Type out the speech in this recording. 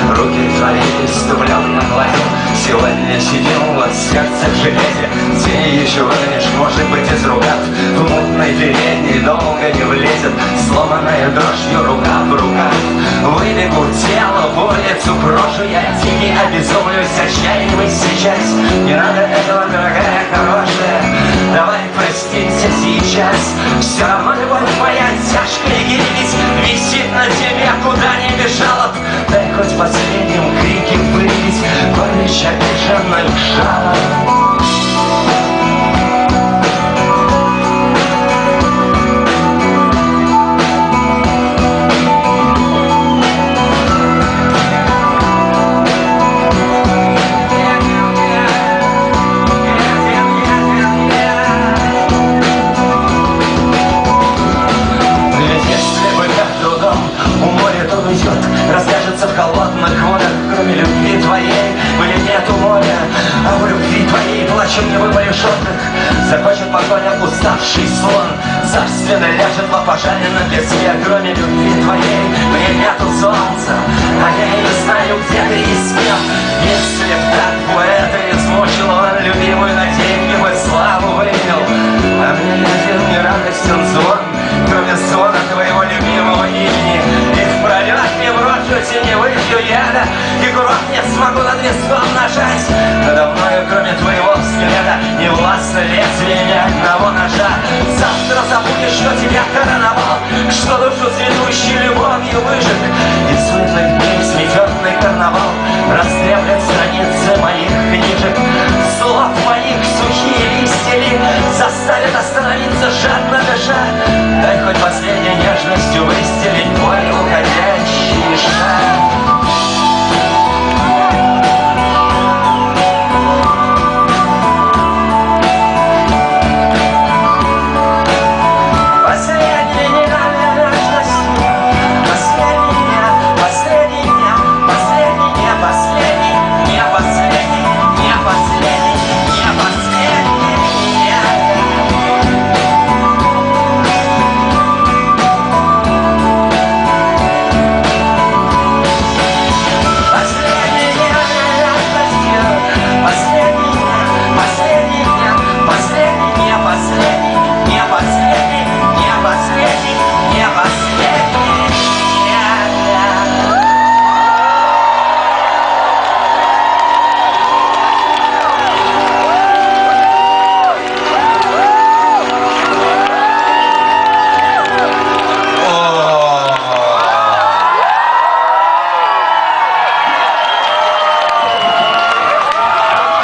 Руки твои иступленно гладил. Сегодня сидел вот сердце в железе. День еще вынешь, может быть, из рукав. В мутной передней долго не влезет. Сломанная дрожью рука в рукав. Выбегу тело в улицу, брошу я тихий, обезумлюсь, отчаянный сейчас. Не надо этого, дорогая, хорошая. Давай простимся сейчас. Все равно любовь моя тяжкая гирить висит на тебе, куда не бежала. Дай хоть последним крики вылить горечь обиженных жалоб. Расскажется в холодных водах, кроме любви твоей, мне нету моря, а в любви твоей плачем не выпалишь отдых. Захочет покоя уставший слон, царственно ляжет в опожаренном песке. Кроме любви твоей мне нету солнца, а я и не знаю, где ты и с кем. Если б так поэта измучил он, любимую на деньги бы славу вынял. А мне не один не радостен звон, кроме звона твоего любимого имени. И в пролет не брошусь и не выпью яда, и курок не смогу над виском нажать. Надо мною, кроме твоего взгляда, не властно лезвие ни одного ножа. Завтра забудешь, что тебя короновал, что душу цветущей любовью выжег. И светлых дней сметет